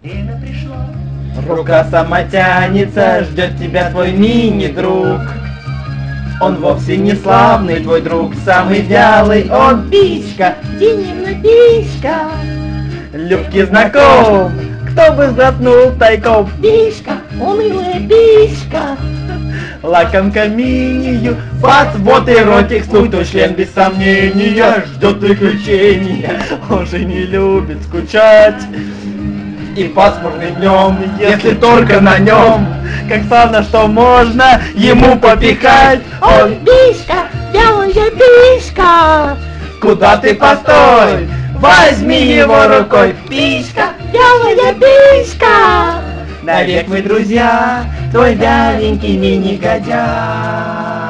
время пришло. Рука сама тянется, ждет тебя твой мини-друг. Он вовсе не славный твой друг, самый вялый он писька, Динина писька. Любки знаком, кто бы сглотнул тайком, писька, унылая писька. Лакомка минию, бац, вот и ротик, стуй, твой член без сомнения ждет приключения. Он же не любит скучать. И пасмурным днем, если только на нем, как славно, что можно ему попихать. Он писька, белая писька. Куда ты, постой, возьми его рукой. Писька, белая писька. Навек мы друзья, твой вяленький мини-годя.